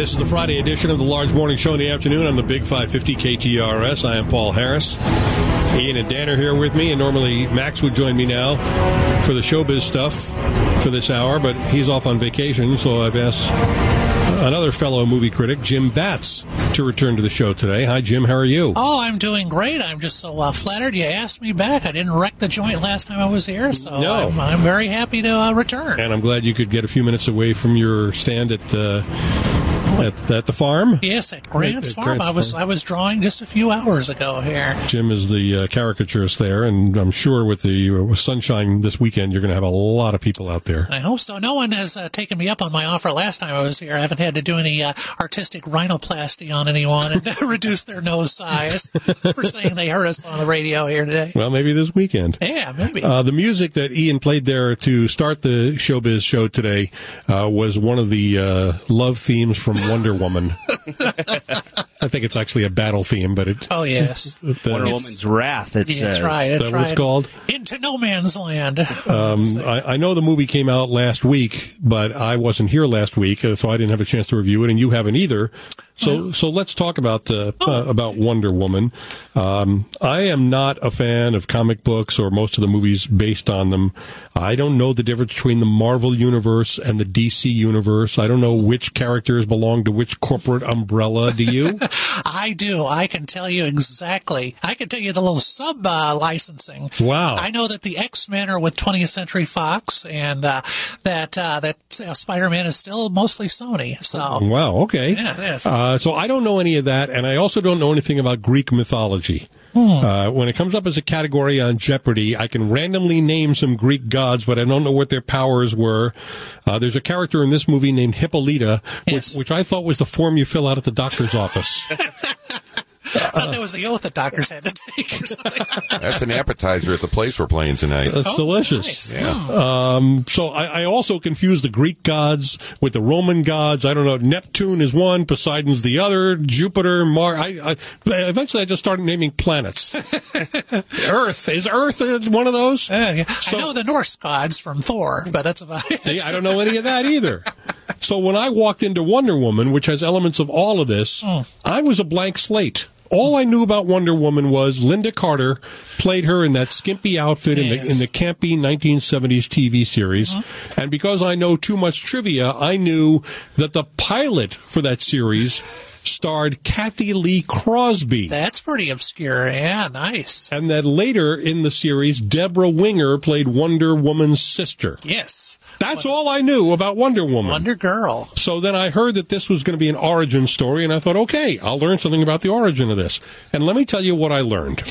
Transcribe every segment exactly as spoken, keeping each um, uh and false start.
This is the Friday edition of the Large Morning Show in the afternoon on the Big five fifty K T R S. I am Paul Harris. Ian and Dan are here with me, and normally Max would join me now for the showbiz stuff for this hour, but he's off on vacation, so I've asked another fellow movie critic, Jim Batts, to return to the show today. Hi, Jim. How are you? Oh, I'm doing great. I'm just so uh, flattered you asked me back. I didn't wreck the joint last time I was here, so no. I'm, I'm very happy to uh, return. And I'm glad you could get a few minutes away from your stand at uh, at, at the farm. Yes, at Grant's at, at Farm. Grant's I was farm. I was drawing just a few hours ago here. Jim is the uh, caricaturist there, and I'm sure with the uh, with sunshine this weekend, you're going to have a lot of people out there. I hope so. No one has uh, taken me up on my offer last time I was here. I haven't had to do any uh, artistic rhinoplasty on anyone and reduce their nose size for saying they heard us on the radio here today. Well, maybe this weekend. Yeah, maybe. Uh, the music that Ian played there to start the Showbiz show today uh, was one of the uh, love themes from Wonder Woman. I think it's actually a battle theme, but it. Oh yes, the, Wonder Woman's Wrath. It yeah, says. That's right. That's Is that right. what it's called? Into No Man's Land. Um, I, I know the movie came out last week, but I wasn't here last week, uh, so I didn't have a chance to review it, and you haven't either. So, so let's talk about the uh, about Wonder Woman. Um, I am not a fan of comic books or most of the movies based on them. I don't know the difference between the Marvel universe and the D C universe. I don't know which characters belong to which corporate umbrella. Do you? I do. I can tell you exactly. I can tell you the little sub uh, licensing. Wow. I know that the X-Men are with twentieth Century Fox, and uh, that uh, that uh, Spider-Man is still mostly Sony. So. Wow. Okay. Yeah. Yes. Uh, so I don't know any of that, and I also don't know anything about Greek mythology. Hmm. Uh, when it comes up as a category on Jeopardy, I can randomly name some Greek gods, but I don't know what their powers were. Uh, there's a character in this movie named Hippolyta, Yes. which, which I thought was the form you fill out at the doctor's office. I thought that was the oath that doctors had to take or something. That's an appetizer at the place we're playing tonight. That's Oh, delicious. nice. Yeah. Um, so I, I also confuse the Greek gods with the Roman gods. I don't know. Neptune is one, Poseidon's the other, Jupiter, Mars. I, I, eventually I just started naming planets. Earth. Is Earth one of those? Uh, yeah. So- I know the Norse gods from Thor, but that's about it. See, I don't know any of that either. So when I walked into Wonder Woman, which has elements of all of this, Mm. I was a blank slate. All I knew about Wonder Woman was Linda Carter played her in that skimpy outfit in the Yes. in the campy nineteen seventies T V series. Mm-hmm. And because I know too much trivia, I knew that the pilot for that series starred Kathy Lee Crosby. That's pretty obscure. Yeah, nice. And that later in the series, Deborah Winger played Wonder Woman's sister. Yes. That's all I knew about Wonder Woman. Wonder Girl. So then I heard that this was going to be an origin story, and I thought, okay, I'll learn something about the origin of this. And let me tell you what I learned.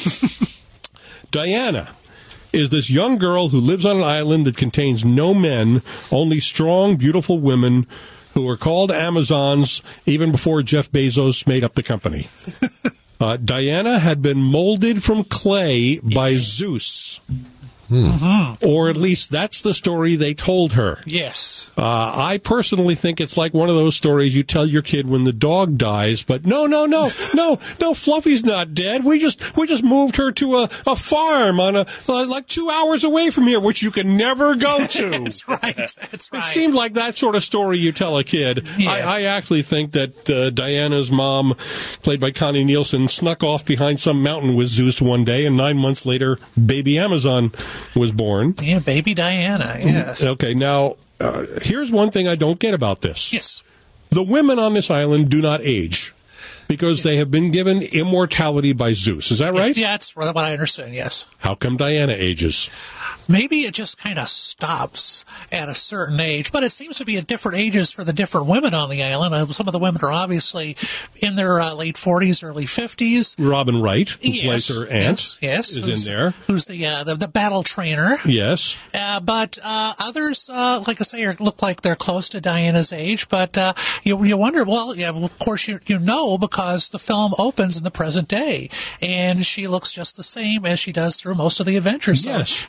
Diana is this young girl who lives on an island that contains no men, only strong, beautiful women who are called Amazons even before Jeff Bezos made up the company. Uh, Diana had been molded from clay by Zeus. Mm-hmm. Or at least that's the story they told her. Yes. Uh, I personally think it's like one of those stories you tell your kid when the dog dies, but no, no, no, no, no, Fluffy's not dead. We just, we just moved her to a, a farm on a, uh, like two hours away from here, which you can never go to. That's right. That's right. It seemed like that sort of story you tell a kid. Yeah. I, I actually think that uh, Diana's mom, played by Connie Nielsen, snuck off behind some mountain with Zeus one day, and nine months later, baby Amazon was born. Yeah, baby Diana. Yes. Okay, now, uh, here's one thing I don't get about this. Yes. The women on this island do not age because they have been given immortality by Zeus. Is that right? Yeah, that's what I understand. Yes. How come Diana ages? Maybe it just kind of stops at a certain age, but it seems to be at different ages for the different women on the island. Uh, Some of the women are obviously in their uh, late forties, early fifties. Robin Wright, who Yes, plays her aunt, yes, yes, is who's- in there. Who's the uh, the, the battle trainer? Yes. Uh, but uh, others, uh, like I say, are, look like they're close to Diana's age. But uh, you you wonder, well, yeah, well, of course you you know because the film opens in the present day, and she looks just the same as she does through most of the adventures. Yes. So you have to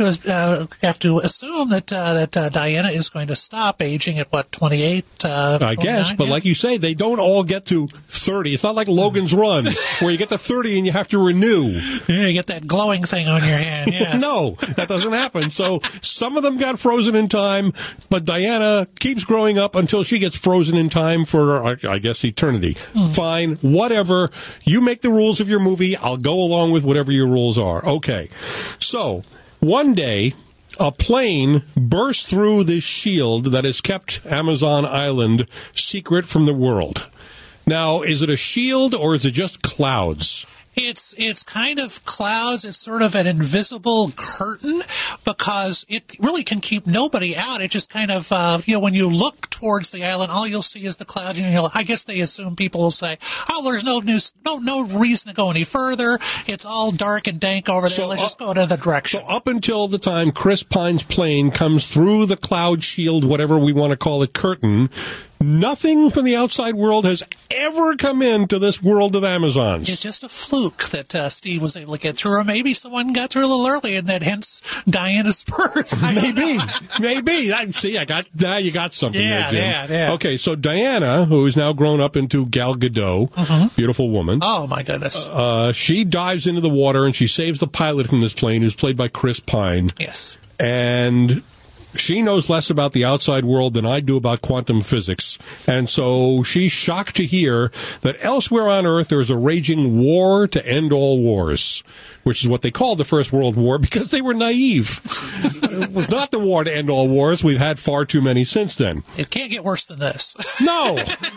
to uh, have to assume that uh, that uh, Diana is going to stop aging at what twenty-eight. Uh, I guess, but yeah? like you say, they don't all get to thirty. It's not like Logan's Run, where you get to thirty and you have to renew. Yeah, you get that glowing thing on your hand. Yes. No, that doesn't happen. So some of them got frozen in time, but Diana keeps growing up until she gets frozen in time for, I guess, eternity. Mm. Fine, whatever. You make the rules of your movie. I'll go along with whatever your rules are. Okay. So one day, a plane burst through this shield that has kept Amazon Island secret from the world. Now, is it a shield or is it just clouds? It's it's kind of clouds. It's sort of an invisible curtain because it really can keep nobody out. It just kind of, uh, you know, when you look towards the island, all you'll see is the clouds. And you'll, I guess they assume people will say, "Oh, there's no news, no no reason to go any further. It's all dark and dank over there. So Let's up, just go in another direction." So up until the time Chris Pine's plane comes through the cloud shield, whatever we want to call it, curtain, nothing from the outside world has ever come into this world of Amazons. It's just a fluke that uh, Steve was able to get through, or maybe someone got through a little early, and that hence Diana's birth. Maybe, maybe. I, see, I got now. You got something yeah, there, Jim. Yeah, yeah. Okay, so Diana, who is now grown up into Gal Gadot, uh-huh. beautiful woman. Oh my goodness. Uh, she dives into the water and she saves the pilot from this plane, who's played by Chris Pine. Yes. And she knows less about the outside world than I do about quantum physics. And so she's shocked to hear that elsewhere on Earth there's a raging war to end all wars, which is what they called the First World War because they were naive. It was not the war to end all wars. We've had far too many since then. It can't get worse than this. No.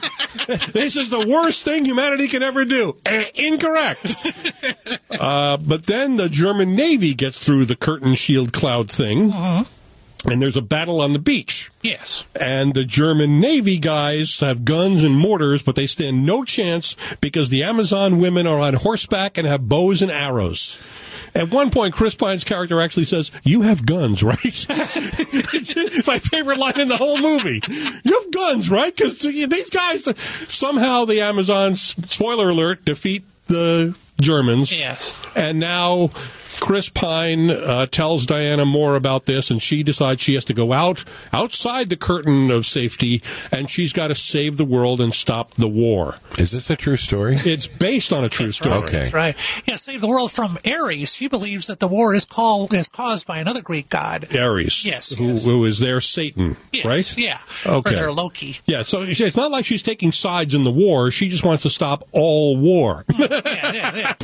This is the worst thing humanity can ever do. Eh, incorrect. Uh, but then the German Navy gets through the curtain shield cloud thing. Uh-huh. And there's a battle on the beach. Yes. And the German Navy guys have guns and mortars, but they stand no chance because the Amazon women are on horseback and have bows and arrows. At one point, Chris Pine's character actually says, "You have guns, right?" It's my favorite line in the whole movie. You have guns, right? Because these guys, somehow the Amazons, spoiler alert, defeat the Germans. Yes. And now Chris Pine uh, tells Diana more about this, and she decides she has to go out, outside the curtain of safety, and she's got to save the world and stop the war. Is this a true story? It's based on a true That's story. Right. Okay. That's right. Yeah, save the world from Ares. She believes that the war is called is caused by another Greek god. Ares. Yes. Who, yes. who is their Satan, yes, right? Yeah. Okay. Or their Loki. Yeah, so it's not like she's taking sides in the war. She just wants to stop all war. yeah, yeah, yeah.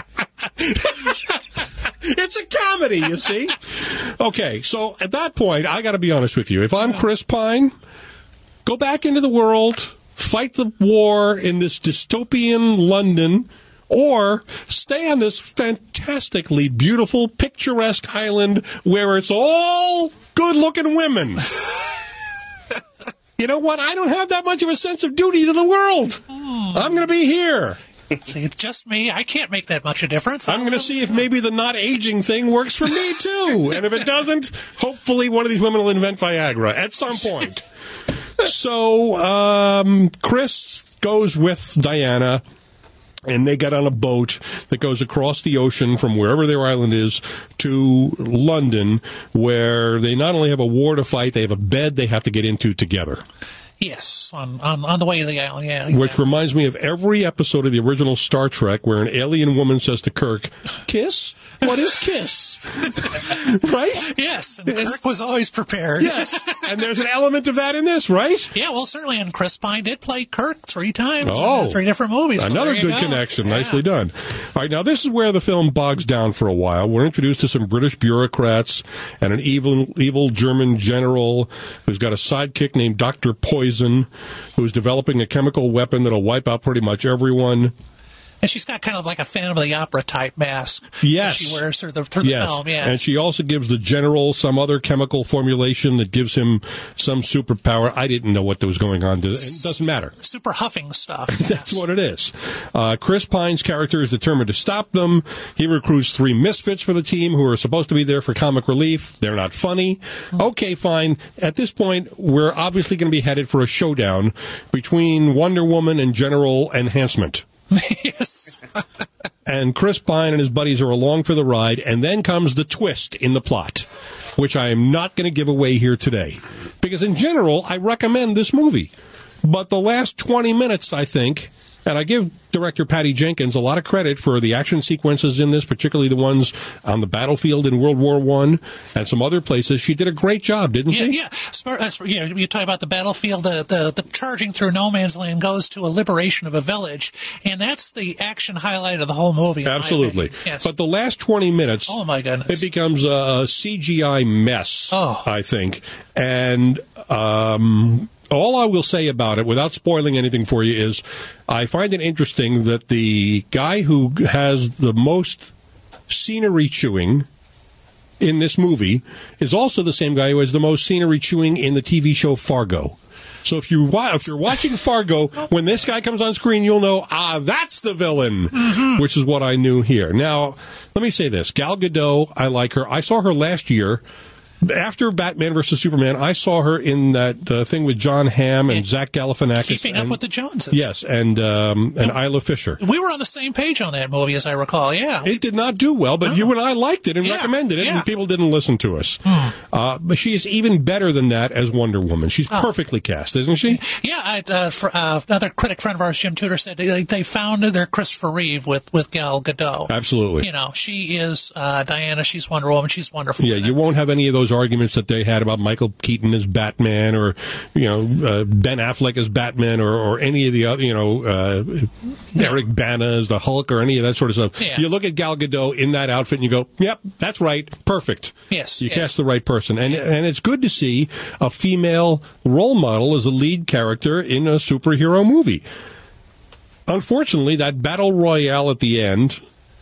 It's a comedy, you see. Okay, so at that point, I got to be honest with you. If I'm Chris Pine, go back into the world, fight the war in this dystopian London, or stay on this fantastically beautiful, picturesque island where it's all good-looking women. You know what? I don't have that much of a sense of duty to the world. I'm going to be here. See, it's just me. I can't make that much a difference. I'm going to see if maybe the not aging thing works for me, too. And if it doesn't, hopefully one of these women will invent Viagra at some point. So um, Chris goes with Diana, and they get on a boat that goes across the ocean from wherever their island is to London, where they not only have a war to fight, they have a bed they have to get into together. Yes, on, on on the way to the island, yeah. Which yeah. reminds me of every episode of the original Star Trek where an alien woman says to Kirk, "Kiss? What is kiss?" Right? Yes, and Kirk was always prepared. Yes, and there's an element of that in this, right? Yeah, well, certainly, and Chris Pine did play Kirk three times oh, in three different movies. So another good go. connection. Yeah. Nicely done. All right, now this is where the film bogs down for a while. We're introduced to some British bureaucrats and an evil, evil German general who's got a sidekick named Doctor Poison, who's developing a chemical weapon that'll wipe out pretty much everyone. And she's got kind of like a Phantom of the Opera type mask. Yes. That she wears through the, through yes. the film, yeah. And she also gives the general some other chemical formulation that gives him some superpower. I didn't know what was going on. It doesn't matter. Super huffing stuff. That's what it is. Uh, Chris Pine's character is determined to stop them. He recruits three misfits for the team who are supposed to be there for comic relief. They're not funny. Okay, fine. At this point, we're obviously going to be headed for a showdown between Wonder Woman and General Enhancement. Yes. and Chris Pine and his buddies are along for the ride, and then comes the twist in the plot, which I am not going to give away here today. Because in general, I recommend this movie. But the last twenty minutes, I think, and I give director Patty Jenkins a lot of credit for the action sequences in this, particularly the ones on the battlefield in World War One and some other places. She did a great job, didn't yeah, she? Yeah, Smart, uh, you know, you talk about the battlefield, the, the the charging through no man's land goes to a liberation of a village, and that's the action highlight of the whole movie. Absolutely. Yes. But the last twenty minutes, oh my goodness, it becomes a C G I mess, oh. I think. And um, all I will say about it, without spoiling anything for you, is I find it interesting that the guy who has the most scenery chewing in this movie is also the same guy who has the most scenery chewing in the T V show Fargo. So if you if you're watching Fargo, when this guy comes on screen, you'll know, ah, that's the villain, mm-hmm. which is what I knew here. Now, let me say this. Gal Gadot, I like her. I saw her last year. After Batman versus Superman, I saw her in that uh, thing with John Hamm and, and Zach Galifianakis. Keeping and, Up with the Joneses. Yes, and um, and Isla Fisher. We were on the same page on that movie, as I recall, yeah. It did not do well, but oh. you and I liked it and yeah. recommended it, yeah. and people didn't listen to us. Hmm. Uh, but she is even better than that as Wonder Woman. She's oh. perfectly cast, isn't she? Yeah, I, uh, for, uh, another critic friend of ours, Jim Tudor, said they, they found their Christopher Reeve with, with Gal Gadot. Absolutely. You know, she is uh, Diana, she's Wonder Woman, she's wonderful. Yeah, you won't have any of those arguments that they had about Michael Keaton as Batman, or you know uh, Ben Affleck as Batman, or, or any of the other, you know uh, yeah. Eric Bana as the Hulk, or any of that sort of stuff. Yeah. You look at Gal Gadot in that outfit and you go, "Yep, that's right, perfect." Yes, you yes. cast the right person, and and it's good to see a female role model as a lead character in a superhero movie. Unfortunately, that battle royale at the end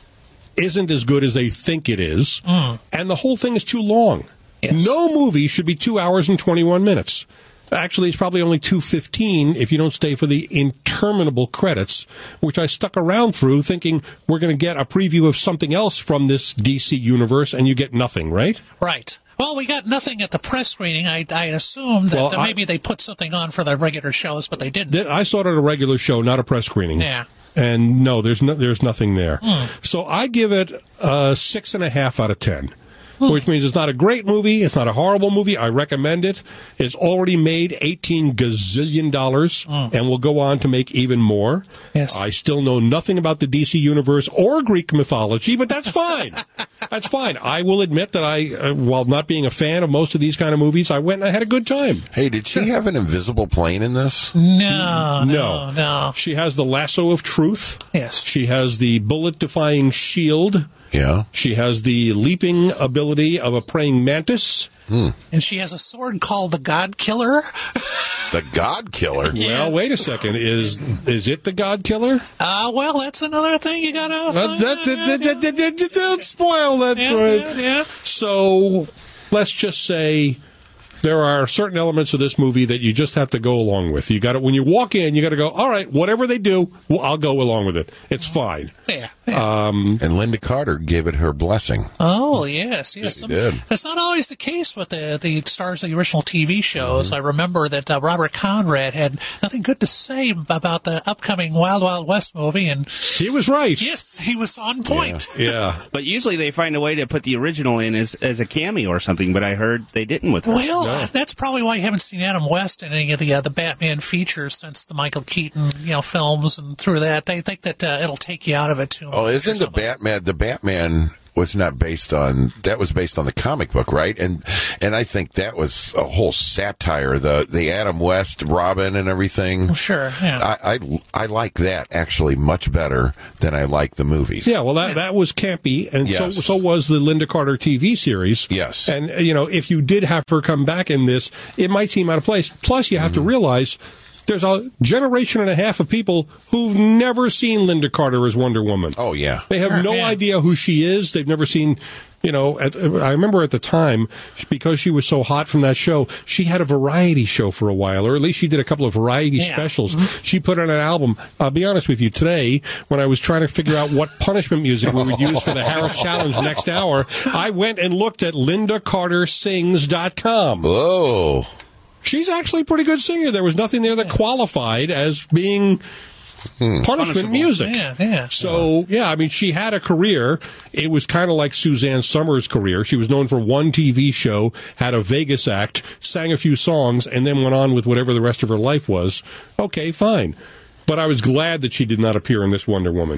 isn't as good as they think it is, mm. and the whole thing is too long. Yes. No movie should be two hours and twenty-one minutes. Actually, it's probably only two fifteen if you don't stay for the interminable credits, which I stuck around through thinking we're going to get a preview of something else from this D C universe, and you get nothing, right? Right. Well, we got nothing at the press screening. I, I assumed that well, uh, maybe I, they put something on for the regular shows, but they didn't. I saw it at a regular show, not a press screening. Yeah. And no, there's no, there's nothing there. Hmm. So I give it a six and a half out of ten. Which means it's not a great movie. It's not a horrible movie. I recommend it. It's already made eighteen gazillion dollars mm. and will go on to make even more. Yes. I still know nothing about the D C universe or Greek mythology, but that's fine. That's fine. I will admit that I, uh, while not being a fan of most of these kind of movies, I went and I had a good time. Hey, did she have an invisible plane in this? No, no, No. no. She has the lasso of truth. Yes. She has the bullet-defying shield. Yeah. She has the leaping ability of a praying mantis. Hmm. And she has a sword called the God Killer. The God Killer? Well, wait a second. Is is it the God Killer? Uh, well, that's another thing you gotta Uh, find that, out. that, that, that, that, that, don't spoil that. Yeah, right. yeah, yeah. So let's just say there are certain elements of this movie that you just have to go along with. You got to, when you walk in, you got to go, all right, whatever they do, well, I'll go along with it. It's fine. Yeah. yeah. Um, And Linda Carter gave it her blessing. Oh, yes, yes. Yes, Some, he did. That's not always the case with the, the stars of the original T V shows. Mm-hmm. I remember that uh, Robert Conrad had nothing good to say about the upcoming Wild Wild West movie, and he was right. yes, he was on point. Yeah. But usually they find a way to put the original in as, as a cameo or something, but I heard they didn't with her. Well, No. that's probably why you haven't seen Adam West in any of the uh, the Batman features since the Michael Keaton, you know, films and through that. They think that uh, it'll take you out of it too much. Oh, isn't the or something. Batman, the Batman was not based on, that was based on the comic book, right? And and I think that was a whole satire, the the Adam West, Robin and everything. Well, sure, yeah. I, I, I like that actually much better than I like the movies. Yeah, well, that, that was campy, and so Yes. so was the Linda Carter T V series. Yes. And, uh, you know, if you did have her come back in this, it might seem out of place. Plus, you have Mm-hmm. to realize there's a generation and a half of people who've never seen Linda Carter as Wonder Woman. Oh, yeah. They have Sure, no yeah. idea who she is. They've never seen, you know, at, I remember at the time, because she was so hot from that show, she had a variety show for a while, or at least she did a couple of variety Yeah. specials. She put on an album. I'll be honest with you, today, when I was trying to figure out what punishment music we would use for the Harris Challenge next hour, I went and looked at linda carter sings dot com. Oh. She's actually a pretty good singer. There was nothing there that qualified as being punishment Punishable. music. Yeah, yeah. So, yeah, I mean, she had a career. It was kind of like Suzanne Summers' career. She was known for one T V show, had a Vegas act, sang a few songs, and then went on with whatever the rest of her life was. Okay, fine. But I was glad that she did not appear in this Wonder Woman,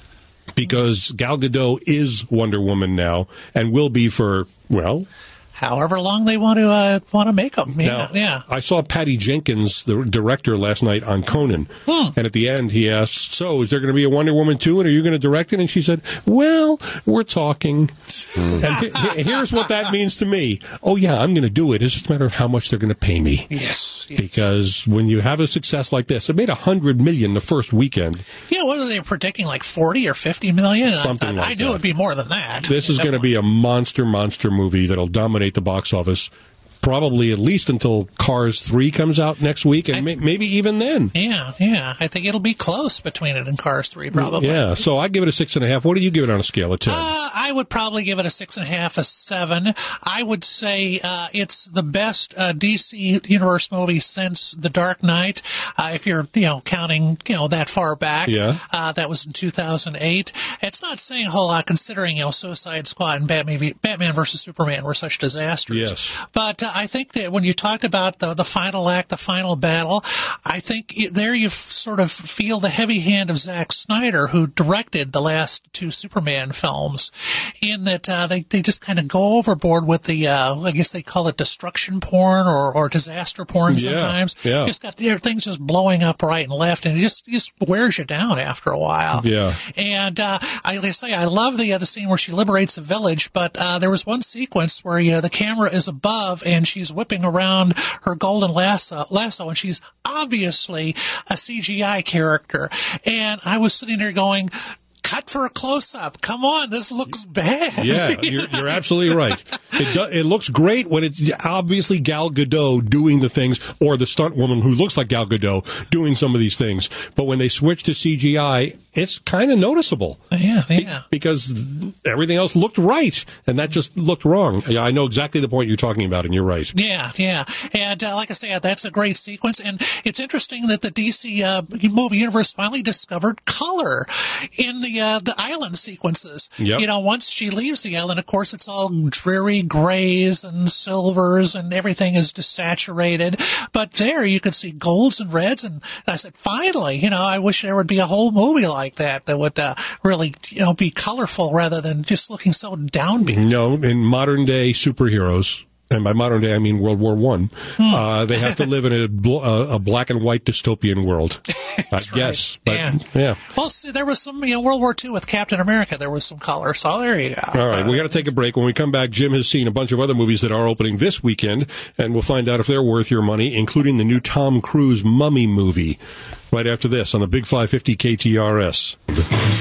because Gal Gadot is Wonder Woman now and will be for, well, however long they want to uh, want to make them. Yeah, now, yeah. I saw Patty Jenkins, the director, last night on Conan. Hmm. And at the end, he asked, so is there going to be a Wonder Woman two, and are you going to direct it? And she said, well, we're talking. And he- he- here's what that means to me. Oh, yeah, I'm going to do it. It's just a matter of how much they're going to pay me. Yes, yes. Because when you have a success like this, it made one hundred million dollars the first weekend. Yeah, what are they predicting, like forty or fifty million? Something I, I, like I knew that. it'd be more than that. This is going to be a monster, monster movie that'll dominate the box office. Probably at least until Cars three comes out next week, and I- may- maybe even then. Yeah, yeah. I think it'll be close between it and Cars three, probably. Yeah, so I give it a six and a half. What do you give it on a scale of ten? Uh, I would probably give it a six and a half, a seven. I would say uh, it's the best uh, D C Universe movie since The Dark Knight. Uh, if you're, you know, counting, you know, that far back. Yeah. Uh, that was in two thousand eight. It's not saying a whole lot considering, you know, Suicide Squad and Batman, v- Batman versus Superman were such disasters. Yes. But uh, I think that when you talked about the, the final act, the final battle, I think it, there you f- sort of feel the heavy hand of Zack Snyder, who directed the last two Superman films, in that uh, they, they just kind of go overboard with the, uh, I guess they call it destruction porn or, or disaster porn Yeah, sometimes. yeah. Just got you know, things just blowing up right and left, and it just, it just wears you down after a while. Yeah. And uh, I like I say, I love the uh, the scene where she liberates the village, but uh, there was one sequence where you know the camera is above and she's whipping around her golden lasso, lasso, and she's obviously a C G I character. And I was sitting there going, cut for a close-up. Come on, this looks bad. Yeah, you're, you're absolutely right. It do, it looks great when it's obviously Gal Gadot doing the things, or the stunt woman who looks like Gal Gadot doing some of these things. But when they switch to C G I, it's kind of noticeable. Yeah, yeah. Because everything else looked right, and that just looked wrong. Yeah, I know exactly the point you're talking about, and you're right. Yeah, yeah. And uh, like I said, that's a great sequence. And it's interesting that the D C uh, movie universe finally discovered color in the uh, the island sequences. Yep. You know, once she leaves the island, of course, it's all dreary grays and silvers, and everything is desaturated. But there you could see golds and reds. And I said, finally, you know, I wish there would be a whole movie like that that would uh, really, you know, be colorful rather than just looking so downbeat. No, in modern day superheroes, and by modern day I mean World War One, uh, they have to live in a, bl- uh, a black and white dystopian world. I guess, but Yeah. yeah. Well, see, there was some, you know, World War Two with Captain America. There was some color, so there you go. All right, we got to take a break. When we come back, Jim has seen a bunch of other movies that are opening this weekend, and we'll find out if they're worth your money, including the new Tom Cruise Mummy movie. Right after this on the Big five fifty K T R S. All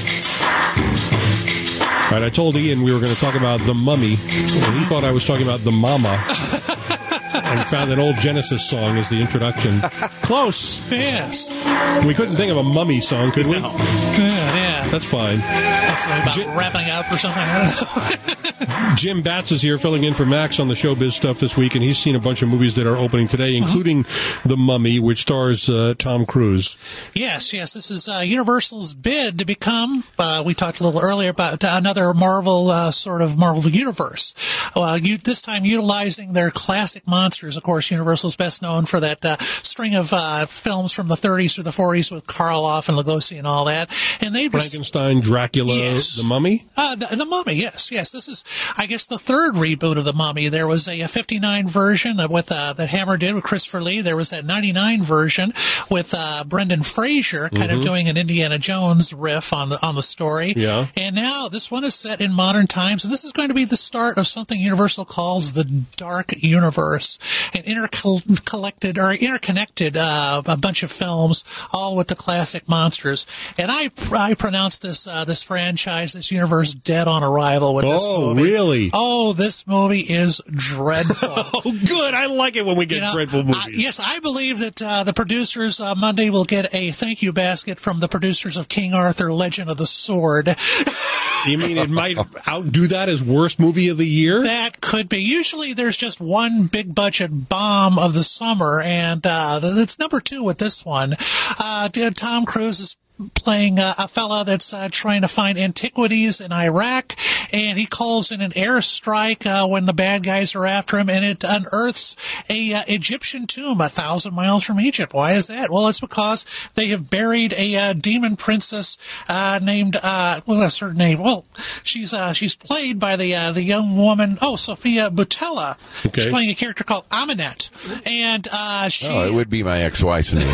right, I told Ian we were going to talk about The Mummy, and he thought I was talking about The Mama, and found an old Genesis song as the introduction. Close. Yes. We couldn't think of a Mummy song, could we? Yeah, yeah. That's fine. That's about Jim- wrapping up or something. I don't know. Jim Batts is here filling in for Max on the Showbiz Stuff this week, and he's seen a bunch of movies that are opening today, including The Mummy, which stars uh, Tom Cruise. Yes, yes. This is uh, Universal's bid to become, uh, we talked a little earlier about another Marvel, uh, sort of Marvel universe. Uh, you, this time utilizing their classic monsters. Of course, Universal's best known for that uh, string of uh, films from the thirties through the forties with Karloff and Lugosi and all that. And they've Frankenstein, Dracula, Yes. The Mummy? Uh, the, the Mummy, yes, yes. This is, I guess, the third reboot of the Mummy. There was a, a fifty-nine version of, with uh, that Hammer did with Christopher Lee. There was that ninety-nine version with uh, Brendan Fraser, kind Mm-hmm. of doing an Indiana Jones riff on the on the story. Yeah. And now this one is set in modern times, and this is going to be the start of something Universal calls the Dark Universe, an intercollected or interconnected uh, a bunch of films, all with the classic monsters. And I I pronounce this uh, this franchise, this universe, dead on arrival with this Oh, movie. really? Oh, this movie is dreadful. Oh, good. I like it when we get You know, dreadful movies. I- yes, I believe that uh, the producers uh, Monday will get a thank you basket from the producers of King Arthur: Legend of the Sword. You mean it might outdo that as worst movie of the year? That could be. Usually there's just one big budget bomb of the summer, and uh, it's number two with this one. Uh, Tom Cruise is playing uh, a fella that's uh, trying to find antiquities in Iraq, and he calls in an airstrike uh, when the bad guys are after him, and it unearths a uh, Egyptian tomb a thousand miles from Egypt. Why is that? Well, it's because they have buried a uh, demon princess uh, named uh, what is her name? Well, she's uh, she's played by the uh, the young woman. Oh, Sophia Boutella. Okay. She's playing a character called Aminet, and uh, she. Oh, it would be my ex-wife's name.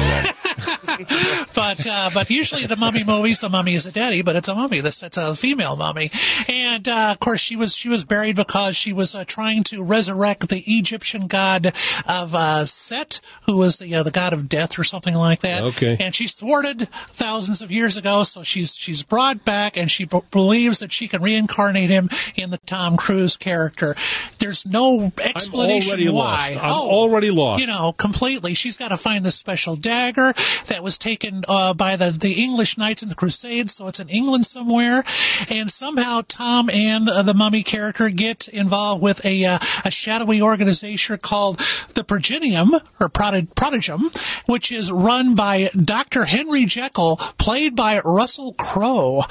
but uh, but usually the mummy movies, the mummy is a daddy, but it's a mummy. This it's a female mummy, and uh, of course she was she was buried because she was uh, trying to resurrect the Egyptian god of uh, Set, who was the uh, the god of death or something like that. Okay. And she's thwarted thousands of years ago, so she's she's brought back, and she b- believes that she can reincarnate him in the Tom Cruise character. There's no explanation I'm already why. lost. I'm oh, already lost. You know, completely. She's got to find this special dagger that was taken uh, by the, the English Knights in the Crusades, so it's in England somewhere. And somehow Tom and uh, the mummy character get involved with a uh, a shadowy organization called the Progenium, or Prod- Prodigum, which is run by Doctor Henry Jekyll, played by Russell Crowe.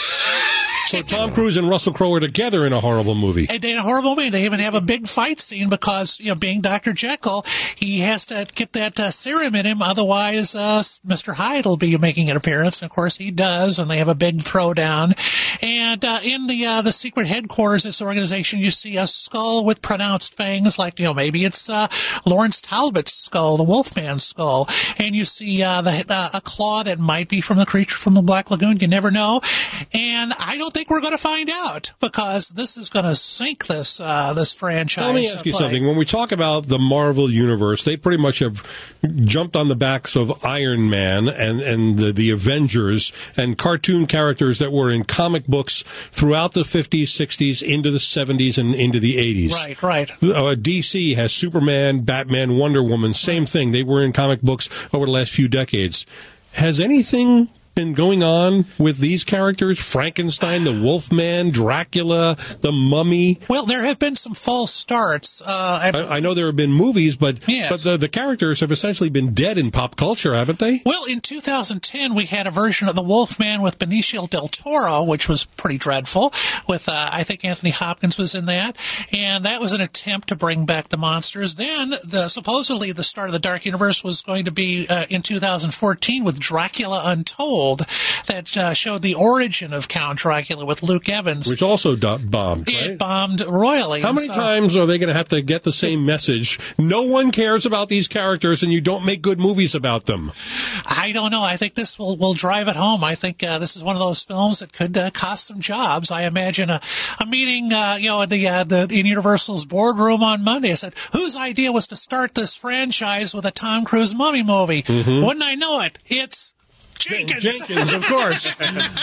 So Tom Cruise and Russell Crowe are together in a horrible movie. And in a horrible movie. They even have a big fight scene because, you know, being Doctor Jekyll, he has to get that uh, serum in him. Otherwise, uh, Mister Hyde will be making an appearance. And of course, he does. And they have a big throwdown. And uh, in the uh, the secret headquarters of this organization, you see a skull with pronounced fangs, like, you know, maybe it's uh, Lawrence Talbot's skull, the Wolfman's skull. And you see uh, the, uh, a claw that might be from the creature from the Black Lagoon. You never know. And I don't think we're going to find out, because this is going to sink this uh, this franchise. Let me ask you play. something. When we talk about the Marvel Universe, they pretty much have jumped on the backs of Iron Man and, and the, the Avengers and cartoon characters that were in comic books throughout the fifties, sixties, into the seventies, and into the eighties. Right, right. Uh, D C has Superman, Batman, Wonder Woman, same thing. They were in comic books over the last few decades. Has anything been going on with these characters? Frankenstein, the Wolfman, Dracula, the Mummy? Well, there have been some false starts. Uh, I, I know there have been movies, but Yes. but the, the characters have essentially been dead in pop culture, haven't they? Well, in two thousand ten, we had a version of the Wolfman with Benicio del Toro, which was pretty dreadful. With uh, I think Anthony Hopkins was in that, and that was an attempt to bring back the monsters. Then, the supposedly the start of the Dark Universe was going to be uh, in two thousand fourteen with Dracula Untold, that uh, showed the origin of Count Dracula with Luke Evans. Which also do- bombed, right? It bombed royally. How And many so- times are they going to have to get the same message? No one cares about these characters, and you don't make good movies about them. I don't know. I think this will, will drive it home. I think uh, this is one of those films that could uh, cost some jobs. I imagine a, a meeting, uh, you know, at the, uh, the in Universal's boardroom on Monday. I said, whose idea was to start this franchise with a Tom Cruise mummy movie? Mm-hmm. Wouldn't I know it? It's Jenkins. Jenkins, of course.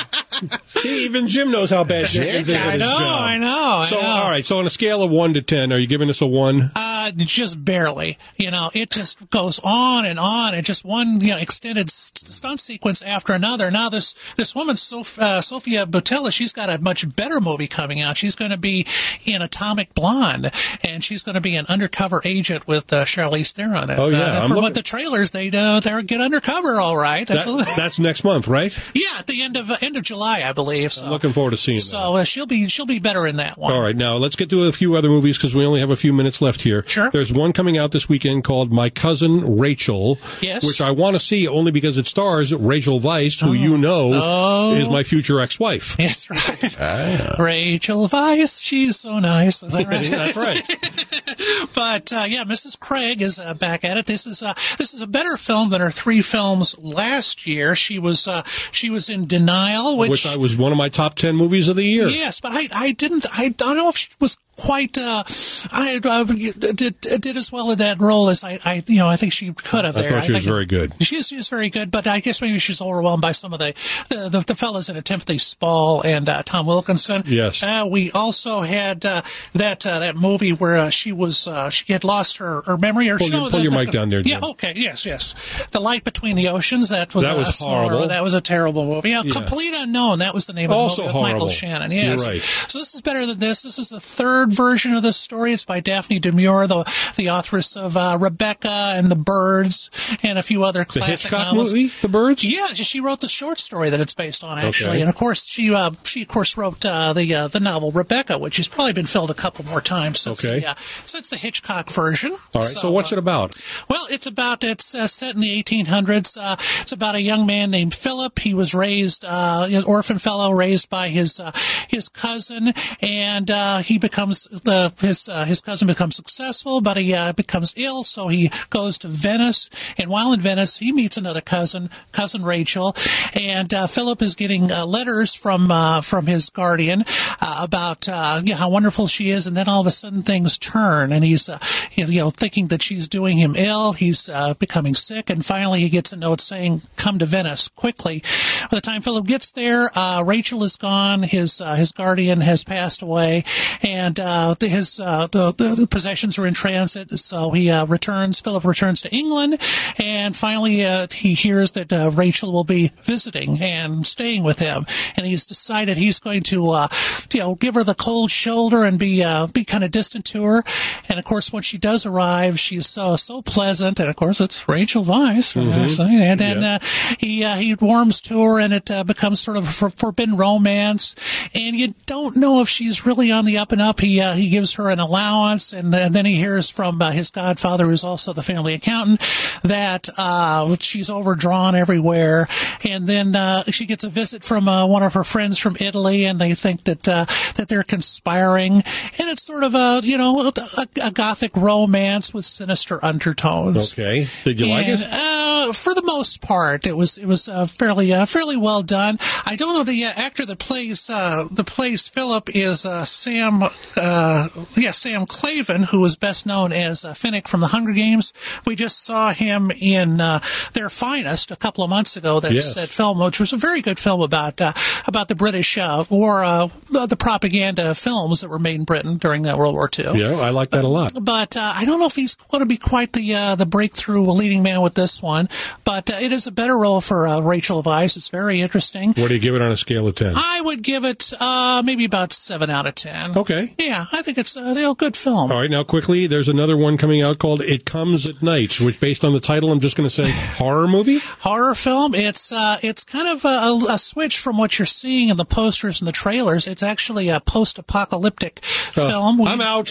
See, even Jim knows how bad Jenkins is at I his know, job. I know, I So, know. all right. So, on a scale of one to ten, are you giving us a one? Uh, just barely. You know, it just goes on and on, and just one, you know, extended st- stunt sequence after another. Now, this this woman, Sof- uh, Sophia Boutella, she's got a much better movie coming out. She's going to be in Atomic Blonde, and she's going to be an undercover agent with uh, Charlize Theron. Oh, yeah. Uh, I'm from looking- what the trailers, they uh, they get undercover all right. That, that's next month, right? yeah, at the end of uh, end of July, I believe. So. I'm looking forward to seeing that. So uh, she'll be she'll be better in that one. All right, now let's get to a few other movies because we only have a few minutes left here. Sure. There's one coming out this weekend called My Cousin Rachel, Yes. which I want to see only because it stars Rachel Weisz, who you know Oh. is my future ex-wife. Yes, right. Rachel Weisz, she's so nice. Is that right? That's right. But uh, yeah, Missus Craig is uh, back at it. This is uh, this is a better film than her three films last year. She was uh, she was in Denial, which, Which I was one of my top ten movies of the year. yes, but I I didn't I don't know if she was quite uh, I uh, did did as well in that role as I, I you know I think she could have. I there. thought she was think very good. She's she's very good, but I guess maybe she's overwhelmed by some of the the, the, the fellas in it, Timothy Spall and uh, Tom Wilkinson. Yes. Uh, we also had uh, that uh, that movie where uh, she was uh, she had lost her, her memory. Or Pull she, your- no, pull the- your the- mic down there, Yeah. Jim. Okay. Yes. Yes. The Light Between the Oceans. That was That a, was a smaller- horrible. That was a terrible movie. A Yeah. Complete Unknown. That was the name Also of the movie with horrible. Michael Shannon. Yes. You're right. So this is better than this. This is the third third version of this story. It's by Daphne Demure, the the authoress of uh, Rebecca and The Birds and a few other The classic Hitchcock novels. movie, The Birds? Yeah, she wrote the short story that it's based on, actually. Okay. And of course, she uh, she of course wrote uh, the uh, the novel Rebecca, which has probably been filmed a couple more times since Okay. the uh, since the Hitchcock version. All right, so, what's uh, it about? Well, it's about, it's uh, set in the eighteen hundreds. Uh, it's about a young man named Philip. He was raised, uh, an orphan fellow raised by his, uh, his cousin, and, uh, he becomes, the, his, uh, his cousin becomes successful, but he, uh, becomes ill, so he goes to Venice, and while in Venice, he meets another cousin, cousin Rachel, and, uh, Philip is getting, uh, letters from, uh, from his guardian, uh, about, uh, you know, how wonderful she is, and then all of a sudden things turn, and he's, uh, you know, thinking that she's doing him ill. He's uh, becoming sick, and finally he gets a note saying, "Come to Venice quickly." By the time Philip gets there, uh, Rachel is gone. His uh, his guardian has passed away, and uh, his uh, the, the the possessions are in transit. So he uh, returns. Philip returns to England, and finally uh, he hears that uh, Rachel will be visiting and staying with him, and he's decided he's going to uh, you know give her the cold shoulder and be uh, be kind of distant to her. And of course, when she does arrive, she's so so pleasant, and of course it's Rachel Weisz, mm-hmm. and then Yeah. uh, he uh, he warms to her, and it uh, becomes sort of a for- forbidden romance, and you don't know if she's really on the up and up. He uh, he gives her an allowance, and, and then he hears from uh, his godfather, who's also the family accountant, that uh, she's overdrawn everywhere, and then uh, she gets a visit from uh, one of her friends from Italy, and they think that uh, that they're conspiring, and it's sort of a you know a, a gothic romance with sinister undertones. Okay. Did you like And, it? Uh, for the most part, it was it was uh, fairly uh, fairly well done. I don't know the uh, actor that plays uh, that plays Philip is uh, Sam uh, yeah Sam Clavin, who is best known as uh, Finnick from the Hunger Games. We just saw him in uh, Their Finest a couple of months ago. That Yes. that film, which was a very good film about uh, about the British uh, war, uh, the propaganda films that were made in Britain during uh, World War Two. Yeah, I like that a lot. But uh, I don't know if he's going to be quite the uh, the breakthrough leading man with this one. But uh, it is a better role for uh, Rachel Weisz. It's very interesting. What do you give it on a scale of ten? I would give it uh, maybe about seven out of ten. Okay. Yeah, I think it's a you know, good film. All right, now quickly, there's another one coming out called It Comes at Night, which based on the title, I'm just going to say horror movie? Horror film. It's uh, it's kind of a, a switch from what you're seeing in the posters and the trailers. It's actually a post-apocalyptic Oh, film. I'm out.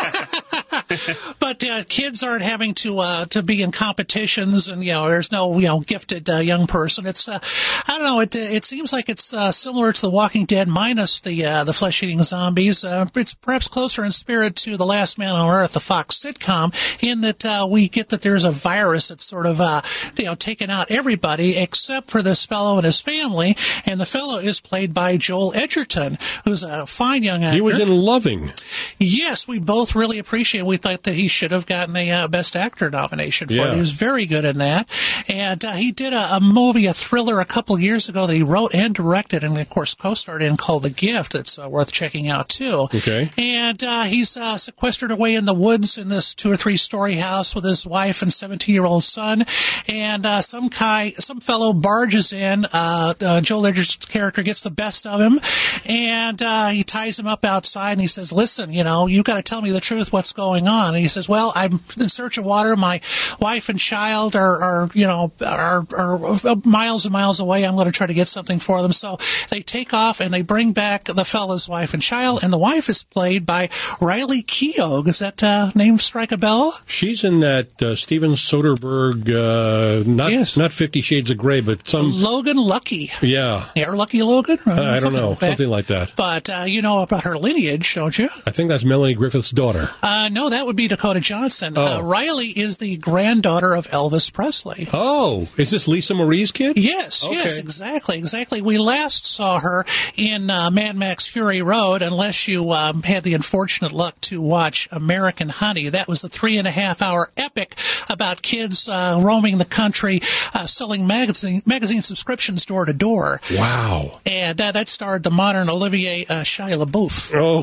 But uh, kids aren't having to uh, to be in competitions, and you know, there's no you know gifted uh, young person. It's uh, I don't know. It it seems like it's uh, similar to The Walking Dead minus the uh, the flesh eating zombies. Uh, it's perhaps closer in spirit to The Last Man on Earth, the Fox sitcom, in that uh, we get that there's a virus that's sort of uh, you know taken out everybody except for this fellow and his family, and the fellow is played by Joel Edgerton, who's a fine young actor. He was in Loving. Yes, we both really appreciate it. We thought that he should have gotten a uh, Best Actor nomination for Yeah. it. He was very good in that. And uh, he did a, a movie, a thriller, a couple years ago that he wrote and directed and, of course, co-starred in called The Gift. That's uh, worth checking out, too. Okay. And uh, he's uh, sequestered away in the woods in this two- or three-story house with his wife and seventeen-year-old son. And uh, some guy, some fellow barges in. Uh, uh, Joel Edgerton's character gets the best of him. And uh, he ties him up outside and he says, listen, you know, you got to tell me the truth. What's going on? And he says, well, I'm in search of water. My wife and child are, are you know, are, are miles and miles away. I'm going to try to get something for them. So they take off and they bring back the fellow's wife and child. And the wife is played by Riley Keough. Does that uh, name strike a bell? She's in that uh, Steven Soderbergh, uh, not Yes. not Fifty Shades of Grey, but some, Logan Lucky. yeah. Yeah, or Lucky Logan? Or I don't something know, like that. something like that. But uh, you know about her lineage, don't you? I think that's Melanie Griffith's daughter. Uh, no, that would be Dakota Johnson. Oh. Uh, Riley is the granddaughter of Elvis Presley. Oh, is this Lisa Marie's kid? Yes, Okay. yes, exactly, exactly. We last saw her in uh, Mad Max Fury Road, unless you um, had the unfortunate luck to watch American Honey. That was the three and a half hour epic about kids uh, roaming the country uh, selling magazine magazine subscriptions door to door. Wow. And uh, that starred the modern Olivier uh, Shia LaBeouf. Oh,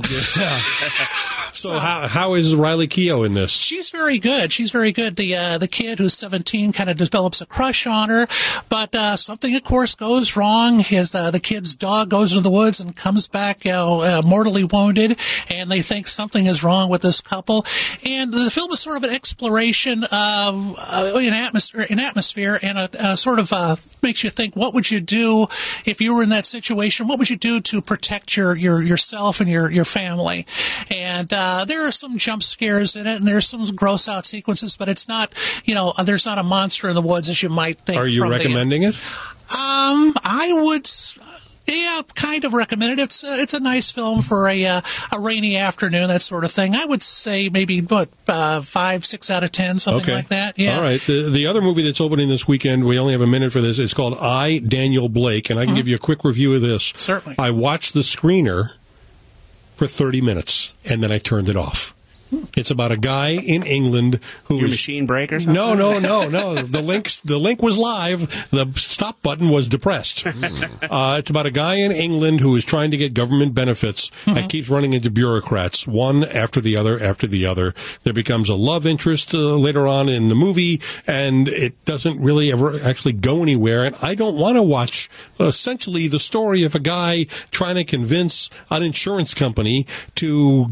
yeah. So how how is Riley Keough in this? She's very good. She's very good. The uh, the kid who's seventeen kind of develops a crush on her, but uh, something, of course, goes wrong. His uh, the kid's dog goes into the woods and comes back you know, uh, mortally wounded, and they think something is wrong with this couple. And the film is sort of an exploration of uh, in atmosphere, in atmosphere, and a, a sort of uh, makes you think, what would you do if you were in that situation? What would you do to protect your, your yourself and your your family? And uh, there are some jump scares in it, and there's some gross out sequences, but it's not, you know, there's not a monster in the woods as you might think. Are you from recommending the, it? Um, I would. Yeah, kind of recommend it. It's uh, it's a nice film for a uh, a rainy afternoon, that sort of thing. I would say maybe what uh, five, six out of ten, something okay. like that. Yeah. All right. The the other movie that's opening this weekend, we only have a minute for this. It's called I, Daniel Blake, and I can mm-hmm. give you a quick review of this. Certainly. I watched the screener for thirty minutes, and then I turned it off. It's about a guy in England who Your is, machine break or something? No, no, no, no. The links, the link was live. The stop button was depressed. uh, it's about a guy in England who is trying to get government benefits mm-hmm. and keeps running into bureaucrats, one after the other after the other. There becomes a love interest uh, later on in the movie, and it doesn't really ever actually go anywhere. And I don't want to watch uh, essentially the story of a guy trying to convince an insurance company to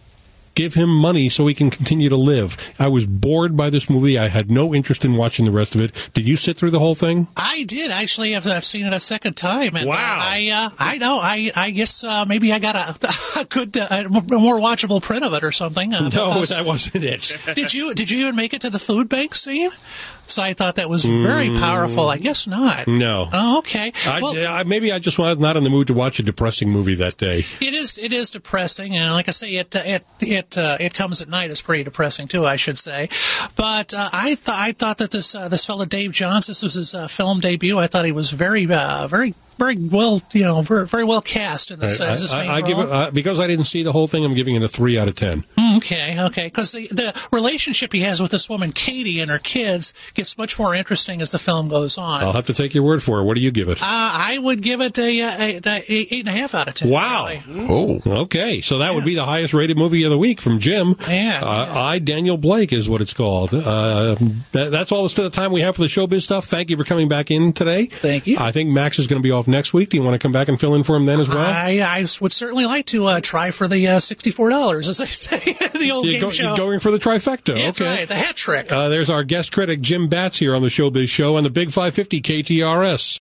give him money so he can continue to live. I was bored by this movie. I had no interest in watching the rest of it. Did you sit through the whole thing? I did. Actually, I've, I've seen it a second time. And, wow. Uh, I uh, I know. I I guess uh, maybe I got a, a good, uh, a more watchable print of it or something. Uh, no, that wasn't it. Did you Did you even make it to the food bank scene? So I thought that was very mm, powerful. I guess not. No. Oh, okay. I, well, I, maybe I just was not in the mood to watch a depressing movie that day. It is. It is depressing, and like I say, it uh, it it uh, it comes at night. It's pretty depressing too, I should say. But uh, I thought I thought that this uh, this fellow Dave Johns, this was his uh, film debut. I thought he was very uh, very. Very well, you know, very, very well cast in this. I, uh, this I, main I role. give it uh, because I didn't see the whole thing. I'm giving it a three out of ten. Okay, okay, because the the relationship he has with this woman Katie and her kids gets much more interesting as the film goes on. I'll have to take your word for it. What do you give it? Uh, I would give it a, a, a, a eight and a half out of ten. Wow. Really. Oh, okay. So that yeah. would be the highest rated movie of the week from Jim. Yeah. Uh, I, Daniel Blake is what it's called. Uh, that, that's all the time we have for the showbiz stuff. Thank you for coming back in today. Thank you. I think Max is going to be off next week. Do you want to come back and fill in for him then as well? I, I would certainly like to uh, try for the uh, sixty-four dollars, as they say, the old you're game go, show. You're going for the trifecta. Yeah, that's okay. right, the hat trick. Uh, there's our guest critic, Jim Batts, here on the Showbiz Show on the Big five fifty K T R S.